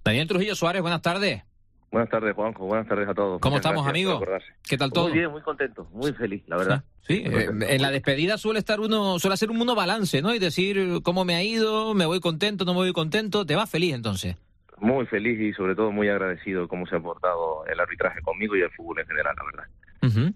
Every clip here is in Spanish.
Daniel Trujillo Suárez, buenas tardes. Buenas tardes, Juanjo. Buenas tardes a todos. ¿Cómo estamos, amigo? ¿Qué tal todo? Muy bien, muy contento, muy feliz, la verdad. Sí, en la despedida suele hacer uno balance, ¿no? Y decir cómo me ha ido, me voy contento, no me voy contento. ¿Te vas feliz entonces? Muy feliz y sobre todo muy agradecido de cómo se ha portado el arbitraje conmigo y el fútbol en general, la verdad.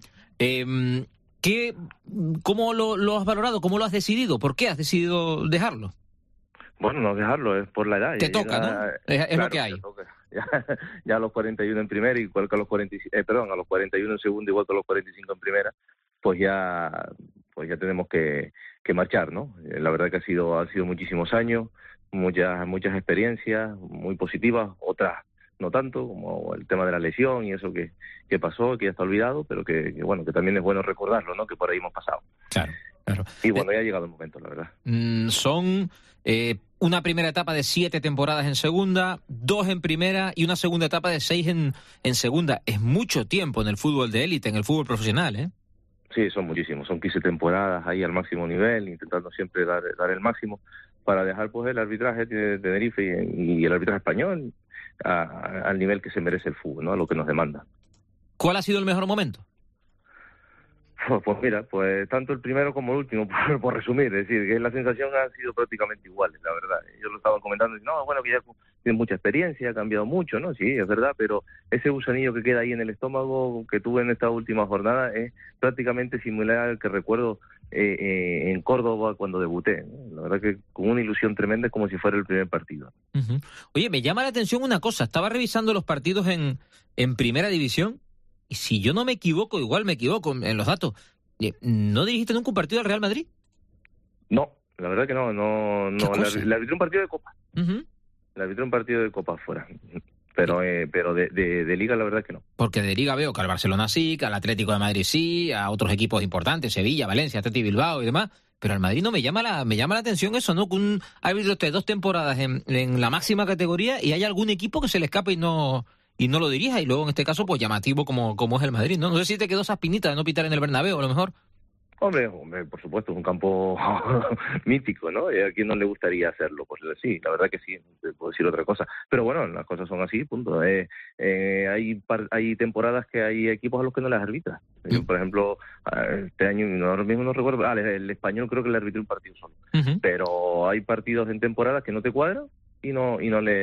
¿Cómo lo has valorado? ¿Cómo lo has decidido? ¿Por qué has decidido dejarlo? Bueno, no dejarlo, es por la edad. Te toca, ¿no? Es claro, lo que hay. Ya a los 41 en primera, igual que a los 41 en segunda, igual que a los 45 en primera, pues ya tenemos que marchar, ¿no? La verdad que ha sido muchísimos años, muchas experiencias muy positivas, otras no tanto, como el tema de la lesión y eso que pasó, que ya está olvidado, pero que también es bueno recordarlo, ¿no? Que por ahí hemos pasado. Claro. Y bueno, ya ha llegado el momento, la verdad. Son una primera etapa de 7 temporadas en segunda, 2 en primera y una segunda etapa de 6 en segunda. Es mucho tiempo en el fútbol de élite, en el fútbol profesional, ¿eh? Sí, son muchísimos. Son 15 temporadas ahí al máximo nivel, intentando siempre dar el máximo para dejar pues el arbitraje de Tenerife y el arbitraje español al nivel que se merece el fútbol, ¿no? A lo que nos demanda. ¿Cuál ha sido el mejor momento? Pues mira, pues tanto el primero como el último, por resumir, es decir, que la sensación ha sido prácticamente igual, la verdad. Yo lo estaba comentando, y que ya tiene mucha experiencia, ha cambiado mucho, ¿no? Sí, es verdad, pero ese gusanillo que queda ahí en el estómago que tuve en esta última jornada es prácticamente similar al que recuerdo en Córdoba cuando debuté, ¿no? La verdad que con una ilusión tremenda, como si fuera el primer partido. Uh-huh. Oye, me llama la atención una cosa, estaba revisando los partidos en primera división, y si yo no me equivoco, igual me equivoco en los datos, ¿no dirigiste nunca un partido al Real Madrid? No, la verdad que no. Le arbitré un partido de Copa. Uh-huh. Le arbitré un partido de Copa afuera. Pero de Liga la verdad que no. Porque de Liga veo que al Barcelona sí, que al Atlético de Madrid sí, a otros equipos importantes, Sevilla, Valencia, Atleti Bilbao y demás. Pero al Madrid no me llama la atención eso, ¿no? Que un árbitro esté 2 temporadas en la máxima categoría y hay algún equipo que se le escapa y no lo dirija, y luego en este caso pues llamativo como es el Madrid, ¿no? No sé si te quedó esa espinita de no pitar en el Bernabéu, a lo mejor. Hombre, por supuesto, es un campo mítico, ¿no? Y a quién no le gustaría hacerlo, pues sí, la verdad que sí, no puedo decir otra cosa. Pero bueno, las cosas son así, punto. Hay temporadas que hay equipos a los que no les arbitra. Por ejemplo, este año, ahora mismo no recuerdo, el Español creo que le arbitré un partido solo. Uh-huh. Pero hay partidos en temporadas que no te cuadran y no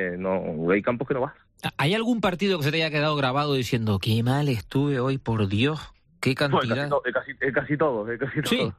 hay campos que no vas. ¿Hay algún partido que se te haya quedado grabado diciendo qué mal estuve hoy, por Dios? ¿Qué cantidad? Es casi todo. Sí.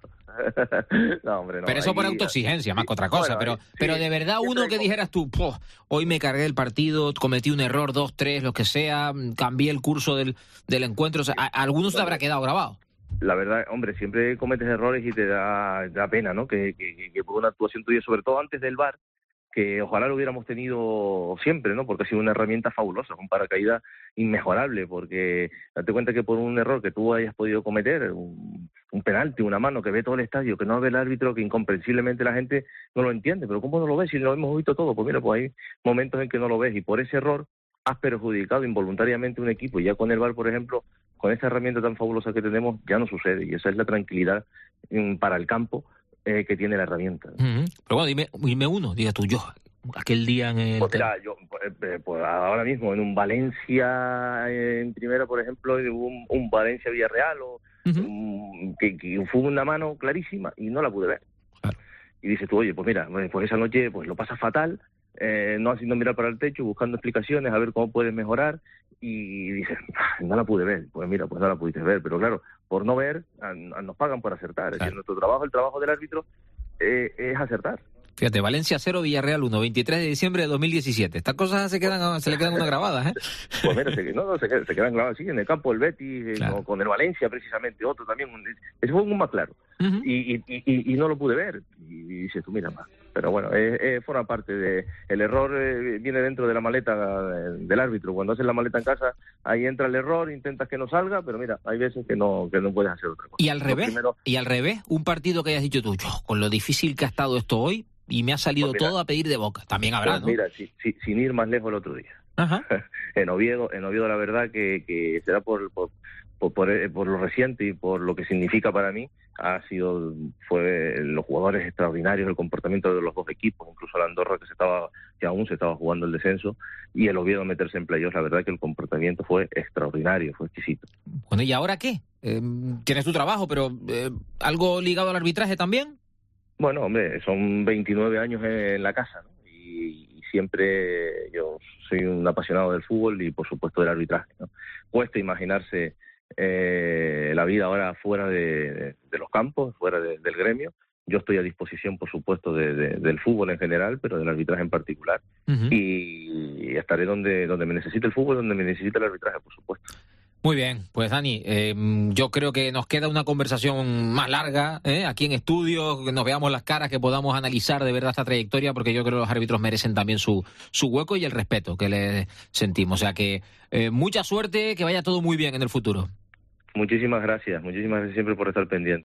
No, hombre, no. Pero eso por autoexigencia, más que otra cosa. Pero de verdad uno que dijeras tú, hoy me cargué el partido, cometí un error, 2, 3, lo que sea, cambié el curso del encuentro. O sea, algunos te habrá quedado grabado. La verdad, hombre, siempre cometes errores y te da pena, ¿no? Que por una actuación tuya, sobre todo antes del VAR, que ojalá lo hubiéramos tenido siempre, ¿no? Porque ha sido una herramienta fabulosa, un paracaídas inmejorable, porque date cuenta que por un error que tú hayas podido cometer, un penalti, una mano que ve todo el estadio, que no ve el árbitro, que incomprensiblemente la gente no lo entiende, pero ¿cómo no lo ves si lo hemos visto todo? Pues mira, pues hay momentos en que no lo ves y por ese error has perjudicado involuntariamente un equipo, y ya con el VAR, por ejemplo, con esta herramienta tan fabulosa que tenemos, ya no sucede, y esa es la tranquilidad para el campo que tiene la herramienta. Uh-huh. Pero bueno, dime uno, diga tú, yo, aquel día en el... Pues mira, pues ahora mismo en un Valencia en primera, por ejemplo, un Valencia-Villarreal, uh-huh. que fue una mano clarísima y no la pude ver. Claro. Y dices tú, oye, pues mira, pues esa noche pues lo pasas fatal, no haciendo mirar para el techo, buscando explicaciones, a ver cómo puedes mejorar, y dices, no la pude ver. Pues mira, pues no la pudiste ver, pero claro, por no ver, nos pagan por acertar. Es decir, nuestro trabajo, el trabajo del árbitro, es acertar. Fíjate, Valencia 0, Villarreal 1, 23 de diciembre de 2017. Estas cosas se le quedan unas grabadas, ¿eh? Pues mira, se quedan grabadas, sí, en el campo del Betis, claro. Con el Valencia precisamente, otro también. Ese fue un más claro. Uh-huh. Y no lo pude ver. Y dices tú, mira, pero bueno, forma parte de... El error viene dentro de la maleta del árbitro. Cuando haces la maleta en casa, ahí entra el error, intentas que no salga, pero mira, hay veces que no puedes hacer otra cosa. ¿Y al revés? Un partido que hayas dicho tú, con lo difícil que ha estado esto hoy, y me ha salido todo a pedir de boca. También habrá, pues mira, ¿no? Sin ir más lejos el otro día. Ajá. En Oviedo la verdad que será por por lo reciente y por lo que significa para mí, fue los jugadores extraordinarios, el comportamiento de los dos equipos, incluso la Andorra que aún se estaba jugando el descenso, y el Oviedo meterse en playoffs. La verdad que el comportamiento fue extraordinario, fue exquisito. Bueno, ¿y ahora qué? Tienes tu trabajo, pero ¿algo ligado al arbitraje también? Bueno, hombre, son 29 años en la casa, ¿no? Y siempre yo soy un apasionado del fútbol y, por supuesto, del arbitraje, ¿no? Cuesta imaginarse la vida ahora fuera de los campos, fuera del gremio. Yo estoy a disposición, por supuesto, del fútbol en general, pero del arbitraje en particular. Uh-huh. Y estaré donde me necesite el fútbol, donde me necesite el arbitraje, por supuesto. Muy bien, pues Dani, yo creo que nos queda una conversación más larga, aquí en estudio, que nos veamos las caras, que podamos analizar de verdad esta trayectoria, porque yo creo que los árbitros merecen también su hueco y el respeto que les sentimos. O sea que mucha suerte, que vaya todo muy bien en el futuro. Muchísimas gracias siempre por estar pendiente.